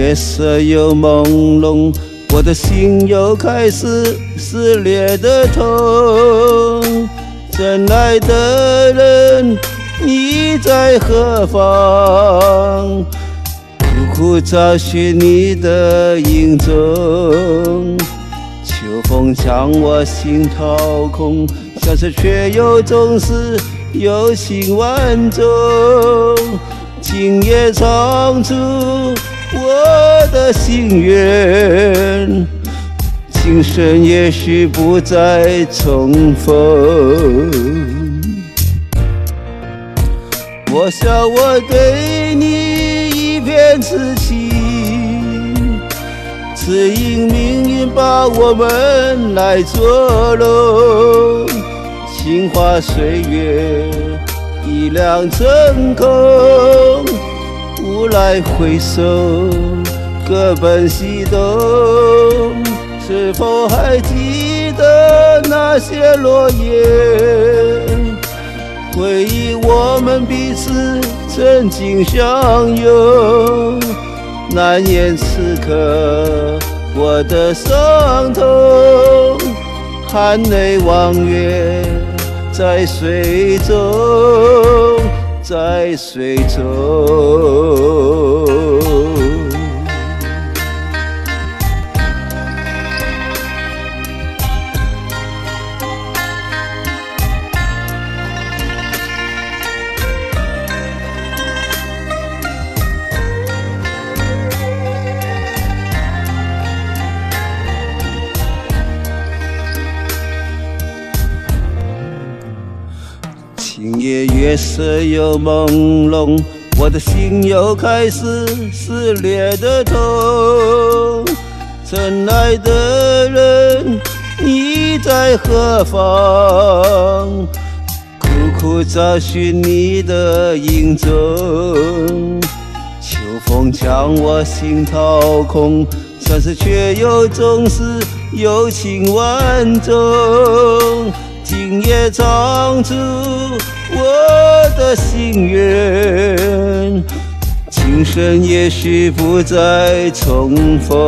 月色又朦胧，我的心又开始撕裂的痛。真爱的人，你在何方？苦苦找寻你的影踪。秋风将我心掏空，相思却又总是有情万种。今夜唱出我的心愿，今生也许不再重逢。我想我对你一片痴情，只因命运把我们来捉弄。情花岁月一两成空，无来回首，各奔西东。是否还记得那些落叶，回忆我们彼此曾经相拥。难言此刻我的伤痛，含泪望月，在水中，在水中。今夜月色又朦胧，我的心又开始撕裂的痛。真爱的人，你在何方？苦苦找寻你的影踪。秋风将我心掏空，相思却又总是有情万种。今夜唱出我的心愿，今生也许不再重逢。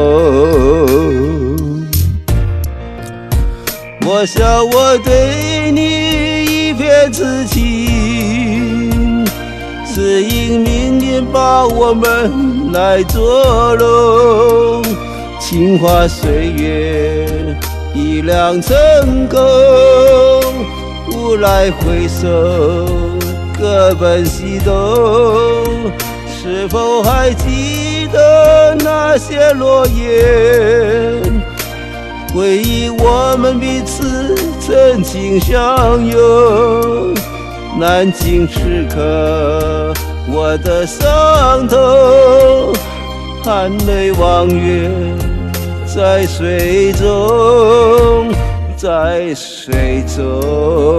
我想我对你一片痴情，只因命运把我们来捉弄。情花岁月一两成空，无来回首，各奔西东。是否还记得那些落叶，回忆我们彼此曾经相拥。难禁此刻我的伤痛，含泪望月，在水中，在水中。